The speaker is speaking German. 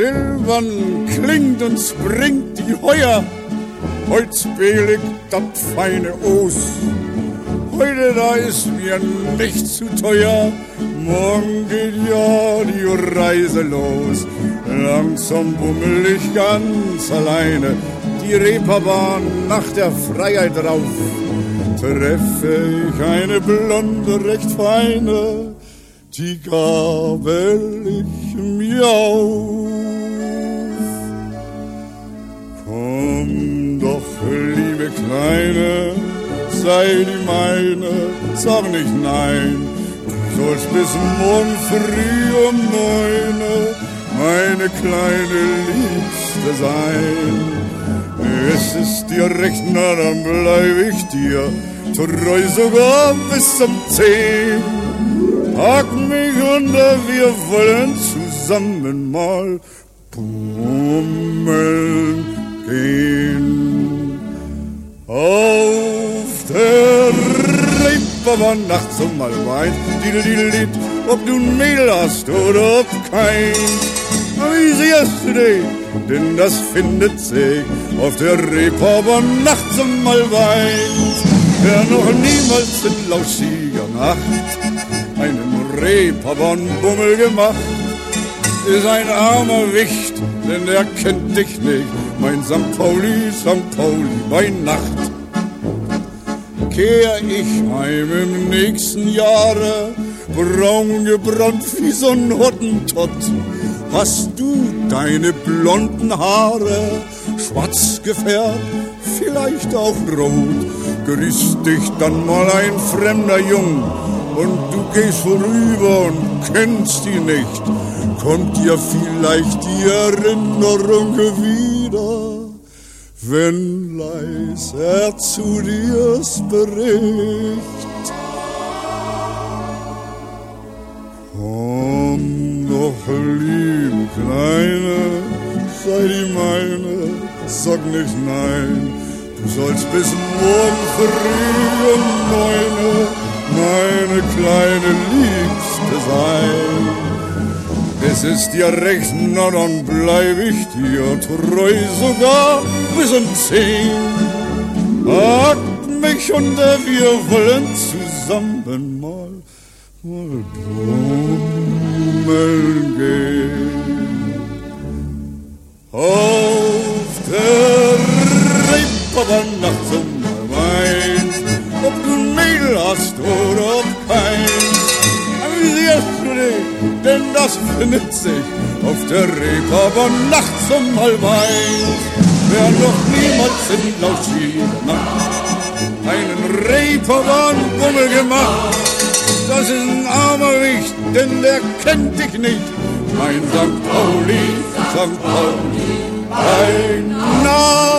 Silbern klingt und springt die Heuer, heut's billig dat feine Os. Heute da ist mir nicht zu teuer, morgen geht ja die Reise los. Langsam bummel ich ganz alleine die Reeperbahn nach der Freiheit rauf. Treffe ich eine blonde, recht feine, die gabel ich mir auf. Komm doch, liebe Kleine, sei die meine, sag nicht nein. Du sollst bis morgen früh um 9 meine kleine Liebste sein. Es ist dir recht, na dann bleib ich dir treu sogar bis zum 10. Pack mich und wir wollen zusammen mal bummeln gehen. Auf der Reeperbahn nachts um halb 1, ob du ein Mädel hast oder ob kein. Wie siehst du dich? Denn das findet sich auf der Reeperbahn nachts um halb 1. Wer noch niemals in lauschiger Nacht einen Reeperbahn-Bummel gemacht, ist ein armer Wicht, denn er kennt dich nicht, mein St. Pauli bei Nacht. Kehr ich heim im nächsten Jahre, braun gebrannt wie so ein Hottentott, hast du deine blonden Haare schwarz gefärbt, vielleicht auch rot, grüßt dich dann mal ein fremder Jung und du gehst vorüber und kennst ihn nicht, kommt dir vielleicht die Erinnerung wieder, wenn leis er zu dir spricht. Komm doch, liebe Kleine, sei die meine, sag nicht nein. Du sollst bis morgen früh um 9 meine kleine Liebste sein. Es ist dir recht, na dann bleib ich dir treu sogar bis um 10. Pack mich und wir wollen zusammen mal bummeln gehen. Auf der Reeperbahn nachts um halb 1, ob du ein Mädel hast oder ob kein. Amüsierst du dich, denn das findet sich auf der Reeperbahn nachts um halb 1. Wer noch niemals in lauschiger Nacht einen Reeperbahn-Bummel gemacht, das ist ein armer Wicht, denn der kennt dich nicht, mein St. Pauli bei Nacht.